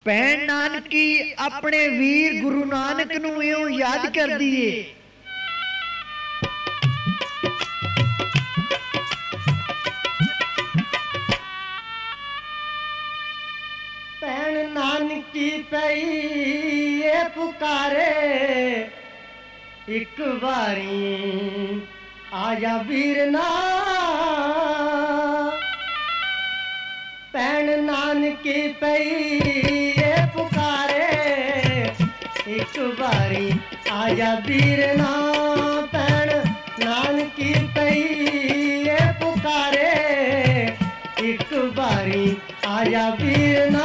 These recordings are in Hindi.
ਭੈਣ ਨਾਨਕੀ ਆਪਣੇ ਵੀਰ ਗੁਰੂ ਨਾਨਕ ਨੂੰ ਇਉਂ ਯਾਦ ਕਰਦੀ ਏ। ਭੈਣ ਨਾਨਕੀ ਪਈ ਏ ਪੁਕਾਰੇ, ਇੱਕ ਵਾਰੀ ਆ ਜਾ ਵੀਰ ਨਾ। ਭੈਣ ਨਾਨਕੀ ਪਈ ਏ ਪੁਕਾਰੇ, ਇੱਕ ਵਾਰੀ ਆ ਜਾ ਵੀਰ ਨਾ। ਭੈਣ ਨਾਨਕੀ ਪਈ ਏ ਪੁਕਾਰੇ, ਇੱਕ ਵਾਰੀ ਆ ਜਾ ਵੀਰ ਨਾ।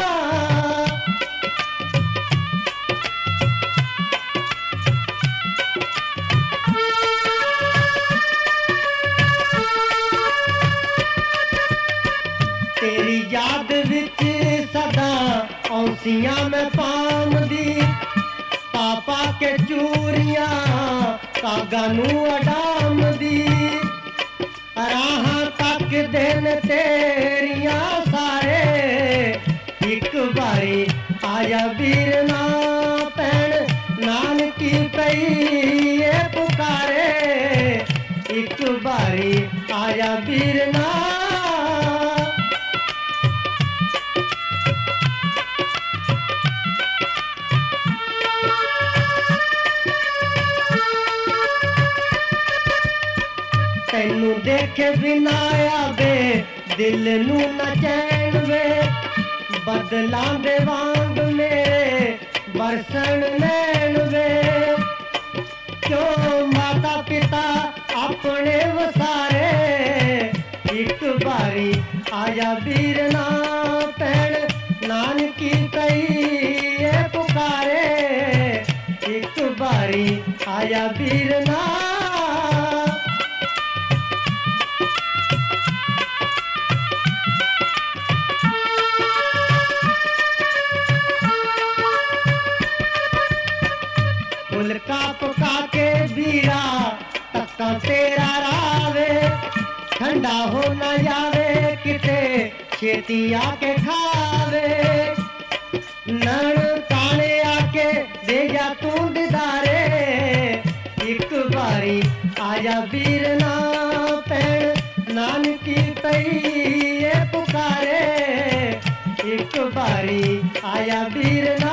तेरी याद विच सदा औसियां मैं पामदी, पापा के चूरियां कागा नू अडामदी। राहां तक दिन तेरियां सारे, एक बारी आया वीर ना। भैण नानकी पई ए पुकारे, एक बारी आया वीर ना। तैनू देखे बिना आवे दिल नू न चैन वे, बदलां दे वांग मेरे बरसन नैन वे। क्यों माता पिता अपने वसारे, एक बारी आजा वीर ना। भैण नानकी पई ए पुकारे, एक बारी आजा वीर ना। फुलका पका के बीरा तक्का तेरा रावे, ठंडा हो न जावे किते छेती आके खावे। नण काने आके दे जा तू दिदारे, एक बारी आजा वीर ना। भैण नानकी पई ए पुकारे, एक बारी आया वीर ना।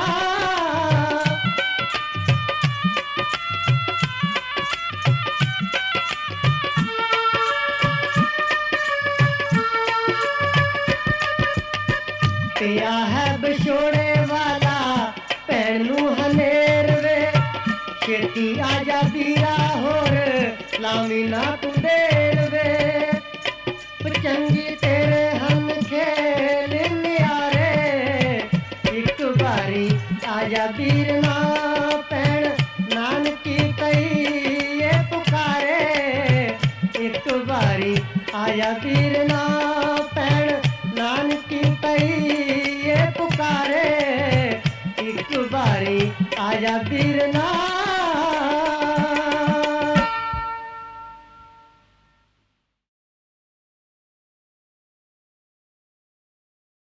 पिया है बिछोड़े वाला भैन नू हनेर वे, छेती आजा वीरा होर लावी ना तू देर वे। चंगी तेरे हन खेल न्यारे, एक बारी आजा वीर ना। भैन नानकी पई ए पुकारे, एक बारी आजा वीर ना। भैन नानकी पई ए पुकारे, एक बारी आजा वीर ना।